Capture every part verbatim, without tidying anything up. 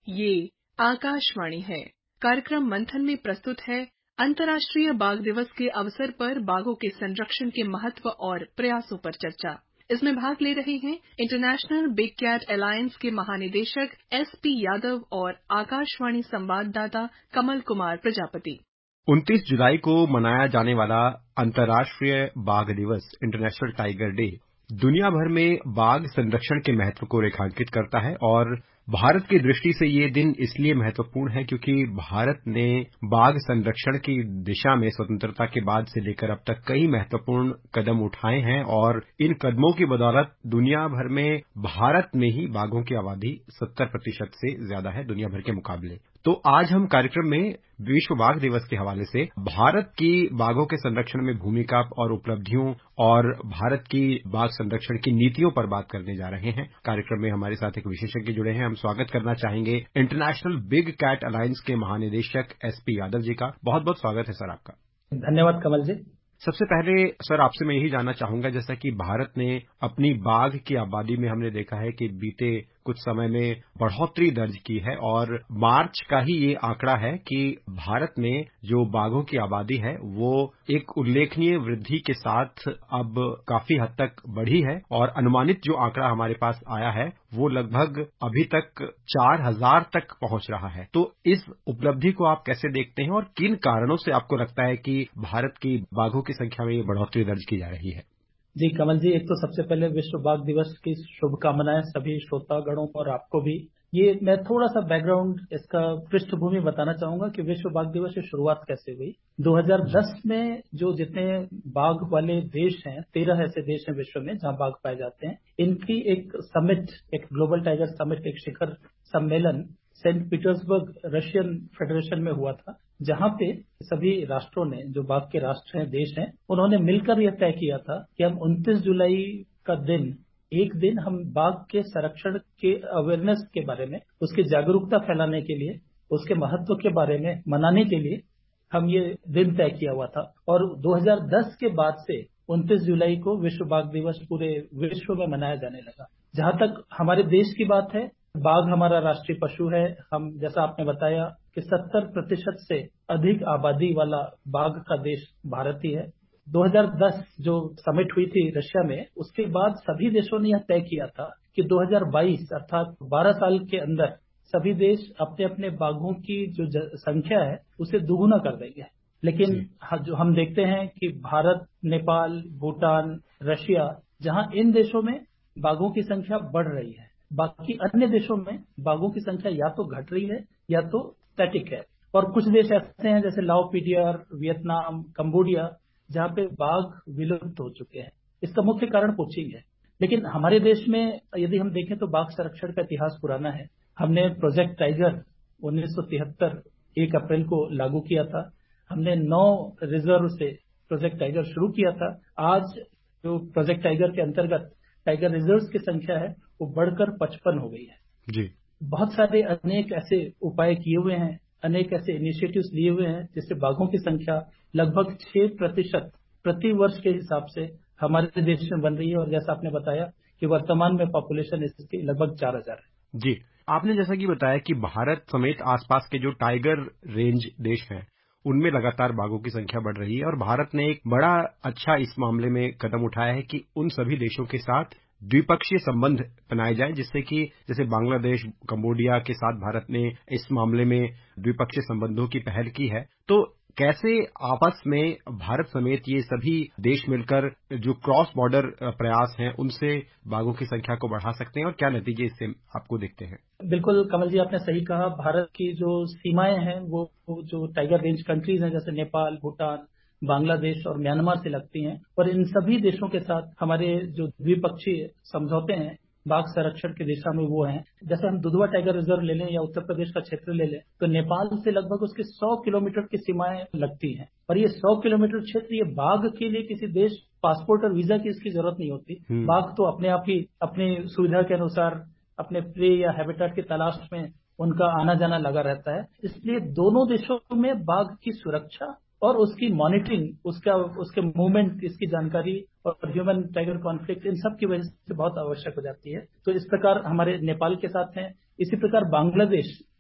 ये आकाशवाणी है। कार्यक्रम मंथन में प्रस्तुत है अंतर्राष्ट्रीय बाघ दिवस के अवसर पर बाघों के संरक्षण के महत्व और प्रयासों पर चर्चा। इसमें भाग ले रहे हैं इंटरनेशनल बिग कैट अलायंस के महानिदेशक एस पी यादव और आकाशवाणी संवाददाता कमल कुमार प्रजापति। उनतीस जुलाई को मनाया जाने वाला अंतर्राष्ट्रीय बाघ दिवस इंटरनेशनल टाइगर डे दुनिया भर में बाघ संरक्षण के महत्व को रेखांकित करता है और भारत की दृष्टि से ये दिन इसलिए महत्वपूर्ण है क्योंकि भारत ने बाघ संरक्षण की दिशा में स्वतंत्रता के बाद से लेकर अब तक कई महत्वपूर्ण कदम उठाए हैं और इन कदमों की बदौलत दुनिया भर में भारत में ही बाघों की आबादी सत्तर प्रतिशत से ज्यादा है दुनिया भर के मुकाबले। तो आज हम कार्यक्रम में विश्व बाघ दिवस के हवाले से भारत की बाघों के संरक्षण में भूमिका और उपलब्धियों और भारत की बाघ संरक्षण की नीतियों पर बात करने जा रहे हैं। कार्यक्रम में हमारे साथ एक विशेषज्ञ जुड़े हैं। हम स्वागत करना चाहेंगे इंटरनेशनल बिग कैट अलायंस के महानिदेशक एस पी यादव जी का। बहुत बहुत स्वागत है सर आपका। धन्यवाद कमल जी। सबसे पहले सर आपसे मैं यही जानना चाहूंगा, जैसा कि भारत ने अपनी बाघ की आबादी में हमने देखा है कि बीते कुछ समय में बढ़ोतरी दर्ज की है और मार्च का ही ये आंकड़ा है कि भारत में जो बाघों की आबादी है वो एक उल्लेखनीय वृद्धि के साथ अब काफी हद तक बढ़ी है और अनुमानित जो आंकड़ा हमारे पास आया है वो लगभग अभी तक चार हजार तक पहुंच रहा है। तो इस उपलब्धि को आप कैसे देखते हैं और किन कारणों से आपको लगता है कि भारत की बाघों की संख्या में ये बढ़ोतरी दर्ज की जा रही है? जी कमल जी, एक तो सबसे पहले विश्व बाघ दिवस की शुभकामनाएं सभी श्रोतागणों को और आपको भी। ये मैं थोड़ा सा बैकग्राउंड इसका पृष्ठभूमि बताना चाहूंगा कि विश्व बाघ दिवस की शुरुआत कैसे हुई। दो हज़ार दस में जो जितने बाघ वाले देश हैं, तेरह ऐसे देश हैं विश्व में जहां बाघ पाए जाते हैं, इनकी एक समिट, एक ग्लोबल टाइगर समिट, एक शिखर सम्मेलन सेंट पीटर्सबर्ग रशियन फेडरेशन में हुआ था, जहां पे सभी राष्ट्रों ने, जो बाघ के राष्ट्र हैं, देश हैं, उन्होंने मिलकर यह तय किया था कि हम उनतीस जुलाई का दिन, एक दिन हम बाघ के संरक्षण के अवेयरनेस के बारे में, उसकी जागरूकता फैलाने के लिए, उसके महत्व के बारे में मनाने के लिए हम ये दिन तय किया हुआ था। और दो हज़ार दस के बाद से उनतीस जुलाई को विश्व बाघ दिवस पूरे विश्व में मनाया जाने लगा। जहां तक हमारे देश की बात है, बाघ हमारा राष्ट्रीय पशु है। हम, जैसा आपने बताया, कि सत्तर प्रतिशत से अधिक आबादी वाला बाघ का देश भारत ही है। दो हज़ार दस जो समिट हुई थी रशिया में, उसके बाद सभी देशों ने यह तय किया था कि दो हज़ार बाईस अर्थात बारह साल के अंदर सभी देश अपने अपने बाघों की जो संख्या है उसे दुगुना कर देंगे। लेकिन जो हम देखते हैं कि भारत, नेपाल, भूटान, रशिया, जहां इन देशों में बाघों की संख्या बढ़ रही है, बाकी अन्य देशों में बाघों की संख्या या तो घट रही है या तो स्टैटिक है। और कुछ देश ऐसे हैं जैसे लाओ पीडीआर, वियतनाम, कंबोडिया, जहां पे बाघ विलुप्त हो चुके हैं। इसका मुख्य कारण पोचिंग है। लेकिन हमारे देश में यदि हम देखें तो बाघ संरक्षण का इतिहास पुराना है। हमने प्रोजेक्ट टाइगर उन्नीस सौ तिहत्तर एक अप्रैल को लागू किया था। हमने नौ रिजर्व से प्रोजेक्ट टाइगर शुरू किया था। आज जो प्रोजेक्ट टाइगर के अंतर्गत टाइगर रिजर्व्स की संख्या है वो बढ़कर पचपन हो गई है। जी, बहुत सारे अनेक ऐसे उपाय किए हुए हैं, अनेक ऐसे इनिशिएटिव्स लिए हुए हैं जिससे बाघों की संख्या लगभग छह प्रतिशत प्रति वर्ष के हिसाब से हमारे देश में बन रही है। और जैसा आपने बताया कि वर्तमान में पॉपुलेशन इसकी लगभग चार हजार है। जी, आपने जैसा कि बताया कि भारत समेत आसपास के जो टाइगर रेंज देश हैं उनमें लगातार बाघों की संख्या बढ़ रही है और भारत ने एक बड़ा अच्छा इस मामले में कदम उठाया है कि उन सभी देशों के साथ द्विपक्षीय संबंध बनाए जाएं, जिससे कि जैसे बांग्लादेश, कंबोडिया के साथ भारत ने इस मामले में द्विपक्षीय संबंधों की पहल की है। तो कैसे आपस में भारत समेत ये सभी देश मिलकर जो क्रॉस बॉर्डर प्रयास हैं उनसे बाघों की संख्या को बढ़ा सकते हैं और क्या नतीजे इससे आपको दिखते हैं? बिल्कुल कमल जी, आपने सही कहा। भारत की जो सीमाएं हैं वो, वो जो टाइगर रेंज कंट्रीज हैं जैसे नेपाल, भूटान, बांग्लादेश और म्यांमार से लगती हैं। और इन सभी देशों के साथ हमारे जो द्विपक्षीय समझौते हैं बाघ संरक्षण की दिशा में वो हैं। जैसे हम दुधवा टाइगर रिजर्व ले लें या उत्तर प्रदेश का क्षेत्र ले लें तो नेपाल से लगभग उसके सौ किलोमीटर की सीमाएं लगती हैं। और ये सौ किलोमीटर क्षेत्र, ये बाघ के लिए किसी देश पासपोर्ट और वीजा की इसकी जरूरत नहीं होती। बाघ तो अपने आप ही अपनी सुविधा के अनुसार अपने प्रे या हैबिटेट की तलाश में उनका आना जाना लगा रहता है। इसलिए दोनों देशों में बाघ की सुरक्षा और उसकी मॉनिटरिंग, उसका उसके मूवमेंट, इसकी जानकारी और ह्यूमन टाइगर कॉन्फ्लिक्ट, इन सब की वजह से बहुत आवश्यक हो जाती है। तो इस प्रकार हमारे नेपाल के साथ हैं। इसी प्रकार बांग्लादेश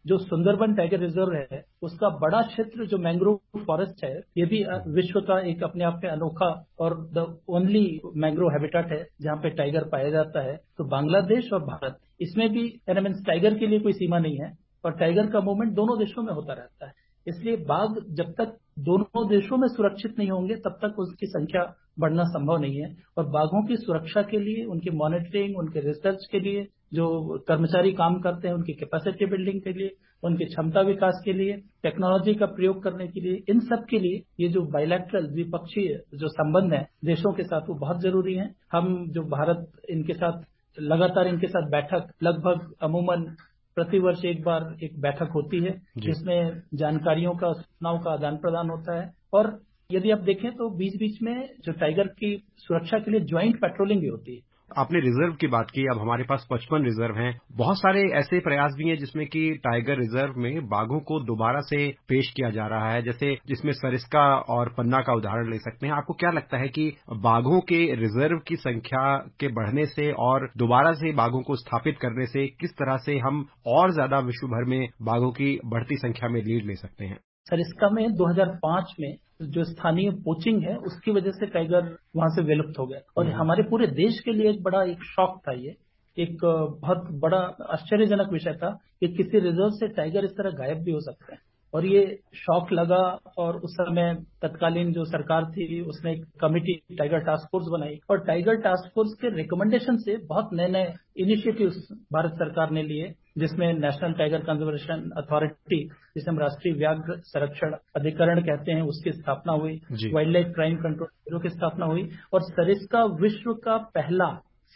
जो सुंदरबन टाइगर रिजर्व है उसका बड़ा क्षेत्र जो मैंग्रोव फॉरेस्ट है, ये भी विश्व का एक अपने आप में अनोखा और द ओनली मैंग्रोव हैबिटेट है जहाँ पे टाइगर पाया जाता है। तो बांग्लादेश और भारत, इसमें भी मीन्स टाइगर के लिए कोई सीमा नहीं है और टाइगर का मूवमेंट दोनों देशों में होता रहता है। इसलिए बाघ जब तक दोनों देशों में सुरक्षित नहीं होंगे तब तक उसकी संख्या बढ़ना संभव नहीं है। और बाघों की सुरक्षा के लिए, उनकी मॉनिटरिंग, उनके रिसर्च के लिए जो कर्मचारी काम करते हैं, उनकी कैपेसिटी बिल्डिंग के लिए, उनकी क्षमता विकास के लिए, टेक्नोलॉजी का प्रयोग करने के लिए, इन सब के लिए ये जो बायलैटरल द्विपक्षीय जो संबंध है देशों के साथ वो बहुत जरूरी है। हम जो भारत इनके साथ लगातार इनके साथ बैठक लगभग अमूमन प्रतिवर्ष एक बार एक बैठक होती है जिसमें जानकारियों का, सूचनाओं का आदान प्रदान होता है। और यदि आप देखें तो बीच बीच में जो टाइगर की सुरक्षा के लिए ज्वाइंट पेट्रोलिंग भी होती है। आपने रिजर्व की बात की, अब हमारे पास पचपन रिजर्व हैं। बहुत सारे ऐसे प्रयास भी हैं जिसमें कि टाइगर रिजर्व में बाघों को दोबारा से पेश किया जा रहा है, जैसे जिसमें सरिस्का और पन्ना का उदाहरण ले सकते हैं। आपको क्या लगता है कि बाघों के रिजर्व की संख्या के बढ़ने से और दोबारा से बाघों को स्थापित करने से किस तरह से हम और ज्यादा विश्व भर में बाघों की बढ़ती संख्या में लीड ले सकते हैं? सरिस्का में दो हज़ार पाँच में जो स्थानीय पोचिंग है उसकी वजह से टाइगर वहां से विलुप्त हो गया और हमारे पूरे देश के लिए एक बड़ा एक शॉक था। ये एक बहुत बड़ा आश्चर्यजनक विषय था कि किसी रिजर्व से टाइगर इस तरह गायब भी हो सकते हैं। और ये शॉक लगा और उस समय तत्कालीन जो सरकार थी उसने एक कमिटी टाइगर टास्क फोर्स बनाई और टाइगर टास्क फोर्स के रिकमेंडेशन से बहुत नए नए इनिशिएटिव्स भारत सरकार ने लिए, जिसमें नेशनल टाइगर कंजर्वेशन अथॉरिटी, जिसे हम राष्ट्रीय व्याघ्र संरक्षण अधिकरण कहते हैं, उसकी स्थापना हुई। Wild life crime control bureau की स्थापना हुई और सरिस्का विश्व का पहला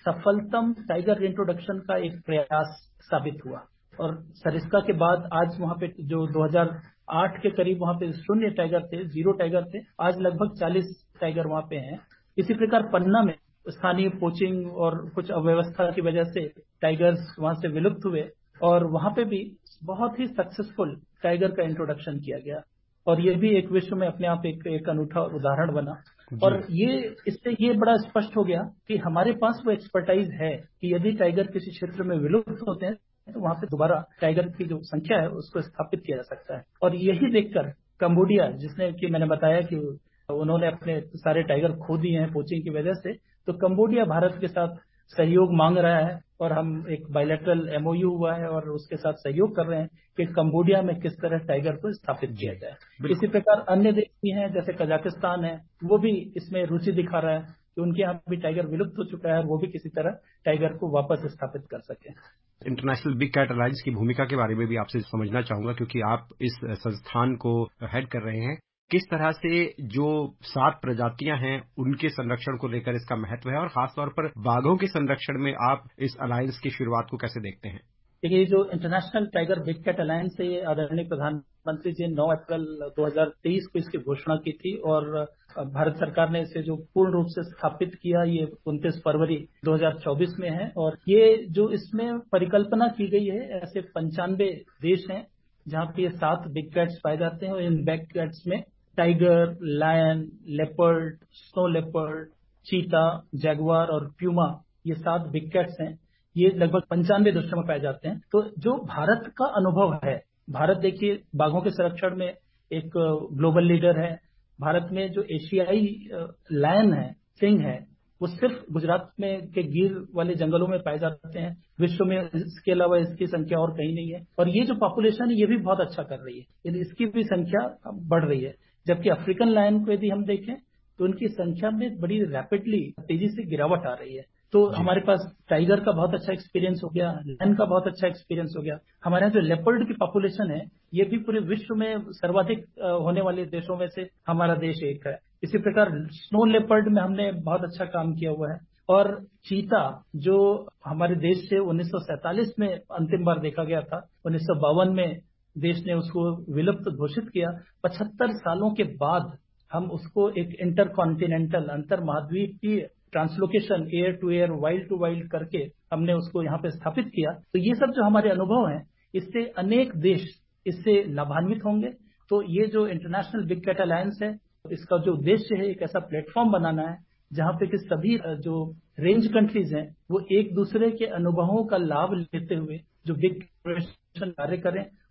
सफलतम टाइगर इंट्रोडक्शन का एक प्रयास साबित हुआ। और सरिस्का के बाद आज वहां पे जो दो हज़ार आठ के करीब वहां पे शून्य टाइगर थे, जीरो टाइगर थे, आज लगभग चालीस टाइगर वहां पे हैं। इसी प्रकार पन्ना में स्थानीय पोचिंग और कुछ अव्यवस्था की वजह से टाइगर्स वहां से विलुप्त हुए और वहां पे भी बहुत ही सक्सेसफुल टाइगर का इंट्रोडक्शन किया गया और ये भी एक विश्व में अपने आप एक, एक अनूठा उदाहरण बना। और ये इससे ये बड़ा स्पष्ट हो गया कि हमारे पास वो एक्सपर्टाइज है कि यदि टाइगर किसी क्षेत्र में विलुप्त होते हैं तो वहां पे दोबारा टाइगर की जो संख्या है उसको स्थापित किया जा सकता है। और यही देखकर कंबोडिया, जिसने कि मैंने बताया कि उन्होंने अपने सारे टाइगर खो दिए हैं पोचिंग की वजह से, तो कंबोडिया भारत के साथ सहयोग मांग रहा है और हम एक बायलैटरल एमओयू हुआ है और उसके साथ सहयोग कर रहे हैं कि कंबोडिया में किस तरह टाइगर को स्थापित किया जाए। इसी प्रकार अन्य देश भी हैं, जैसे कजाकिस्तान है, वो भी इसमें रुचि दिखा रहा है कि उनके यहाँ भी टाइगर विलुप्त हो चुका है और वो भी किसी तरह टाइगर को वापस स्थापित कर सके। इंटरनेशनल बिग कैट अलायंस की भूमिका के बारे में भी आपसे समझना चाहूंगा, क्योंकि आप इस संस्थान को हेड कर रहे हैं। किस तरह से जो सात प्रजातियां हैं उनके संरक्षण को लेकर इसका महत्व है और खासतौर पर बाघों के संरक्षण में आप इस अलायंस की शुरुआत को कैसे देखते हैं? देखिए, जो international tiger big cat alliance है, ये आदरणीय प्रधानमंत्री जी ने नौ अप्रैल दो हज़ार तेईस को इसकी घोषणा की थी और भारत सरकार ने इसे जो पूर्ण रूप से स्थापित किया ये उनतीस फरवरी दो हज़ार चौबीस में है। और ये जो इसमें परिकल्पना की गई है, ऐसे पंचानवे देश हैं जहाँ पे ये सात बिग कैट्स पाए जाते हैं और इन बिग कैट्स में tiger, lion, leopard, snow leopard, चीता, जैगुआर और प्यूमा, ये सात बिग कैट्स हैं। ये लगभग पंचानवे देशों में पाए जाते हैं। तो जो भारत का अनुभव है, भारत देखिए बाघों के संरक्षण में एक ग्लोबल लीडर है। भारत में जो एशियाई लायन है, सिंह है, वो सिर्फ गुजरात में के गिर वाले जंगलों में पाए जाते हैं। विश्व में इसके अलावा इसकी संख्या और कहीं नहीं है। और ये जो पॉपुलेशन है ये भी बहुत अच्छा कर रही है, यदि इसकी भी संख्या बढ़ रही है। जबकि अफ्रीकन लायन को यदि हम देखें तो उनकी संख्या में बड़ी रैपिडली तेजी से गिरावट आ रही है। तो हमारे पास टाइगर का बहुत अच्छा एक्सपीरियंस हो गया, लायन का बहुत अच्छा एक्सपीरियंस हो गया। हमारे यहाँ जो लेपर्ड की पॉपुलेशन है ये भी पूरे विश्व में सर्वाधिक होने वाले देशों में से हमारा देश एक है। इसी प्रकार स्नो लेपर्ड में हमने बहुत अच्छा काम किया हुआ है। और चीता, जो हमारे देश से उन्नीस सौ सैंतालीस में अंतिम बार देखा गया था, उन्नीस सौ बावन में देश ने उसको विलुप्त घोषित किया। पचहत्तर सालों के बाद हम उसको एक इंटर कॉन्टिनेंटल, अंतर महाद्वीपीय translocation, air to air, wild to wild करके हमने उसको यहाँ पे स्थापित किया। तो ये सब जो हमारे अनुभव हैं, इससे अनेक देश इससे लाभान्वित होंगे। तो ये जो इंटरनेशनल बिग कैट अलायंस है, इसका जो उद्देश्य है एक ऐसा प्लेटफॉर्म बनाना है जहाँ पे कि सभी जो रेंज कंट्रीज हैं वो एक दूसरे के अनुभवों का लाभ लेते हुए जो बिग कार्य करें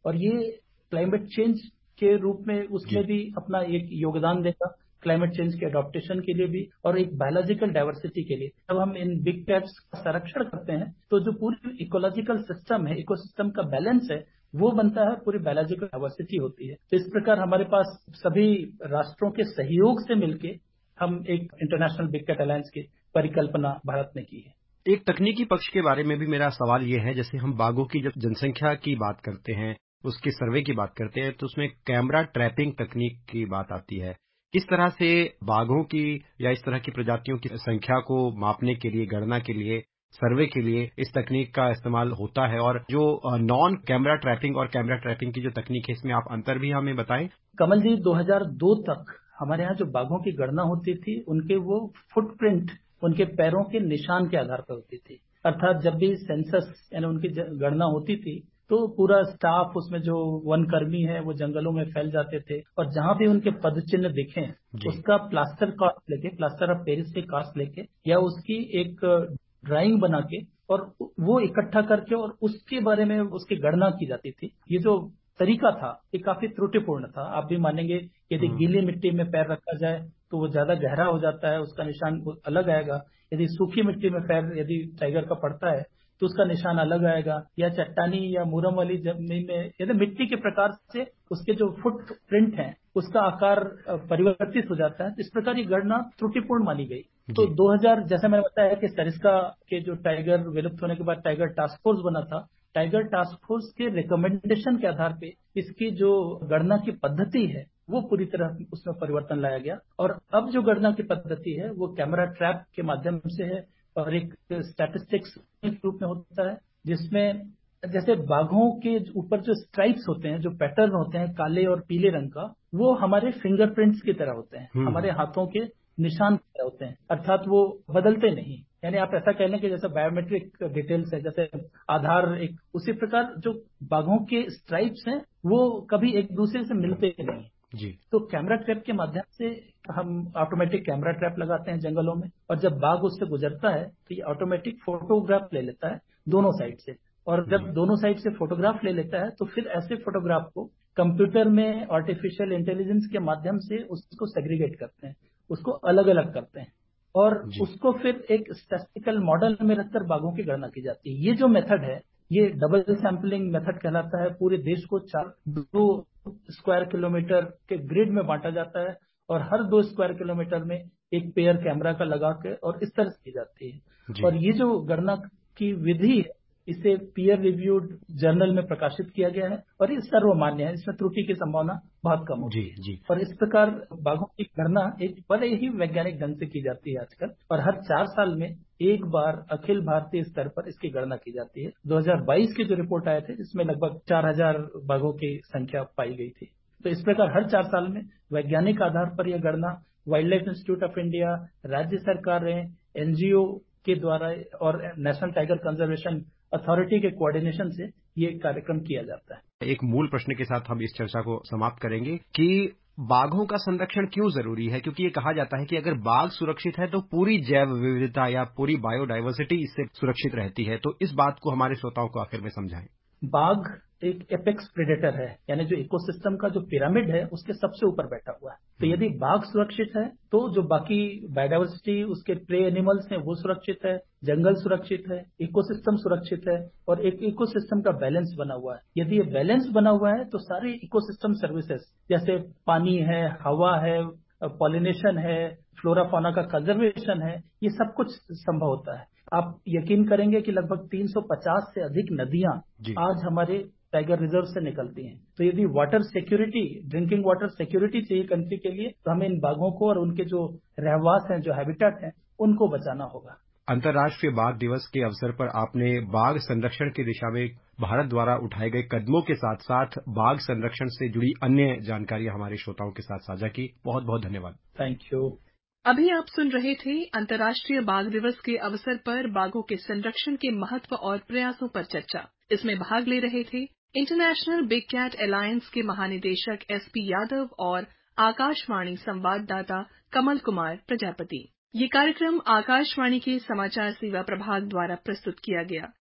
और ये क्लाइमेट चेंज के रूप में उसमें भी अपना एक योगदान देगा, क्लाइमेट चेंज के अडॉप्टेशन के लिए भी और एक बायोलॉजिकल डाइवर्सिटी के लिए। जब हम इन बिग कैट्स का संरक्षण करते हैं तो जो पूरी इकोलॉजिकल सिस्टम है, इकोसिस्टम का बैलेंस है, वो बनता है, पूरी बायोलॉजिकल डाइवर्सिटी होती है। तो इस प्रकार हमारे पास सभी राष्ट्रों के सहयोग से मिलके हम एक इंटरनेशनल बिग कैट अलायंस की परिकल्पना भारत ने की है। एक तकनीकी पक्ष के बारे में भी मेरा सवाल ये है, जैसे हम बाघों की जब जनसंख्या की बात करते हैं, उसके सर्वे की बात करते हैं, तो उसमें कैमरा ट्रैपिंग तकनीक की बात आती है। किस तरह से बाघों की या इस तरह की प्रजातियों की संख्या को मापने के लिए, गणना के लिए, सर्वे के लिए इस तकनीक का इस्तेमाल होता है, और जो नॉन कैमरा ट्रैपिंग और कैमरा ट्रैपिंग की जो तकनीक है, इसमें आप अंतर भी हमें बताएं। कमल जी, दो हज़ार दो तक हमारे यहाँ जो बाघों की गणना होती थी, उनके वो फुटप्रिंट, उनके पैरों के निशान के आधार पर होती थी। अर्थात जब भी सेंसस यानी उनकी गणना होती थी तो पूरा स्टाफ, उसमें जो वन कर्मी है, वो जंगलों में फैल जाते थे और जहां भी उनके पदचिन्ह दिखे उसका प्लास्टर कास्ट लेके, प्लास्टर ऑफ पेरिस के कास्ट लेके या उसकी एक ड्राइंग बना के और वो इकट्ठा करके और उसके बारे में उसकी गणना की जाती थी। ये जो तरीका था ये काफी त्रुटिपूर्ण था। आप भी मानेंगे, यदि गीली मिट्टी में पैर रखा जाए तो वो ज्यादा गहरा हो जाता है, उसका निशान अलग आएगा। यदि सूखी मिट्टी में पैर यदि टाइगर का पड़ता है तो उसका निशान अलग आएगा, या चट्टानी या मुरम वाली जमीन में यदि मिट्टी के प्रकार से उसके जो फुट प्रिंट है उसका आकार परिवर्तित हो जाता है। इस प्रकार ये गणना त्रुटिपूर्ण मानी गई। तो दो हज़ार, जैसे मैंने बताया कि सरिस्का के जो टाइगर विलुप्त होने के बाद टाइगर टास्क फोर्स बना था, टाइगर टास्क फोर्स के रिकमेंडेशन के आधार पे इसकी जो गणना की पद्धति है वो पूरी तरह उसमें परिवर्तन लाया गया। और अब जो गणना की पद्धति है वो कैमरा ट्रैप के माध्यम से है और एक स्टैटिस्टिक्स के रूप में होता है, जिसमें जैसे बाघों के ऊपर जो स्ट्राइप्स होते हैं, जो पैटर्न होते हैं काले और पीले रंग का, वो हमारे फिंगरप्रिंट्स की तरह होते हैं, हमारे हाथों के निशान की तरह होते हैं। अर्थात वो बदलते नहीं। यानी आप ऐसा कह लें कि जैसे बायोमेट्रिक डिटेल्स है, जैसे आधार, एक उसी प्रकार जो बाघों के स्ट्राइप्स हैं वो कभी एक दूसरे से मिलते नहीं जी। तो कैमरा ट्रैप के माध्यम से हम ऑटोमेटिक कैमरा ट्रैप लगाते हैं जंगलों में, और जब बाघ उससे गुजरता है तो ये ऑटोमेटिक फोटोग्राफ ले लेता है दोनों साइड से, और जब दोनों साइड से फोटोग्राफ ले लेता है तो फिर ऐसे फोटोग्राफ को कंप्यूटर में आर्टिफिशियल इंटेलिजेंस के माध्यम से उसको सेग्रीगेट करते हैं, उसको अलग अलग करते हैं और उसको फिर एक स्टैटिस्टिकल मॉडल में रखकर बाघों की गणना की जाती है। ये जो मेथड है ये डबल सैंपलिंग मेथड कहलाता है। पूरे देश को चार दो स्क्वायर किलोमीटर के ग्रिड में बांटा जाता है और हर दो स्क्वायर किलोमीटर में एक पेयर कैमरा का लगा के और इस तरह से की जाती है। और ये जो गणना की विधि है इसे पीयर रिव्यूड जर्नल में प्रकाशित किया गया है और ये सर्वमान्य है, इसमें त्रुटि की संभावना बहुत कम होती है। जी। और इस प्रकार बाघों की गणना एक बड़े ही वैज्ञानिक ढंग से की जाती है आजकल, और हर चार साल में एक बार अखिल भारतीय स्तर पर इसकी गणना की जाती है। दो हज़ार बाईस की जो रिपोर्ट आए थे जिसमें लगभग चार हज़ार बाघों की संख्या पाई गई थी। तो इस प्रकार हर चार साल में वैज्ञानिक आधार पर यह गणना wildlife Institute of India, राज्य सरकारें, एनजीओ के द्वारा और नेशनल टाइगर कंजर्वेशन अथॉरिटी के कोऑर्डिनेशन से ये कार्यक्रम किया जाता है। एक मूल प्रश्न के साथ हम इस चर्चा को समाप्त करेंगे कि बाघों का संरक्षण क्यों जरूरी है, क्योंकि ये कहा जाता है कि अगर बाघ सुरक्षित है तो पूरी जैव विविधता या पूरी बायोडाइवर्सिटी इससे सुरक्षित रहती है। तो इस बात को हमारे श्रोताओं को आखिर में समझाएं। बाघ एक एपेक्स प्रेडेटर है, यानी जो इकोसिस्टम का जो पिरामिड है उसके सबसे ऊपर बैठा हुआ है। तो यदि बाघ सुरक्षित है तो जो बाकी बायोडाइवर्सिटी, उसके प्रे एनिमल्स हैं वो सुरक्षित है, जंगल सुरक्षित है, इकोसिस्टम सुरक्षित है और एक इकोसिस्टम का बैलेंस बना हुआ है। यदि ये बैलेंस बना हुआ है तो सारे इकोसिस्टम सर्विसेज जैसे पानी है, हवा है, पॉलिनेशन है, फ्लोरा फौना का कंजर्वेशन है, ये सब कुछ संभव होता है। आप यकीन करेंगे कि लगभग तीन सौ पचास से अधिक नदियां आज हमारे टाइगर रिजर्व से निकलती हैं। तो यदि water security, drinking water security चाहिए कंट्री के लिए तो हमें इन बाघों को और उनके जो रहवास हैं, जो हैबिटेट हैं, उनको बचाना होगा। अंतर्राष्ट्रीय बाघ दिवस के अवसर पर आपने बाघ संरक्षण की दिशा में भारत द्वारा उठाए गए कदमों के साथ साथ बाघ संरक्षण से जुड़ी अन्य जानकारियां हमारे श्रोताओं के साथ साझा की। बहुत बहुत धन्यवाद। Thank you. अभी आप सुन रहे थे अंतर्राष्ट्रीय बाघ दिवस के अवसर पर बाघों के संरक्षण के महत्व और प्रयासों पर चर्चा। इसमें भाग ले रहे थे इंटरनेशनल बिग कैट अलायंस के महानिदेशक एसपी यादव और आकाशवाणी संवाददाता कमल कुमार प्रजापति। ये कार्यक्रम आकाशवाणी के समाचार सेवा प्रभाग द्वारा प्रस्तुत किया गया।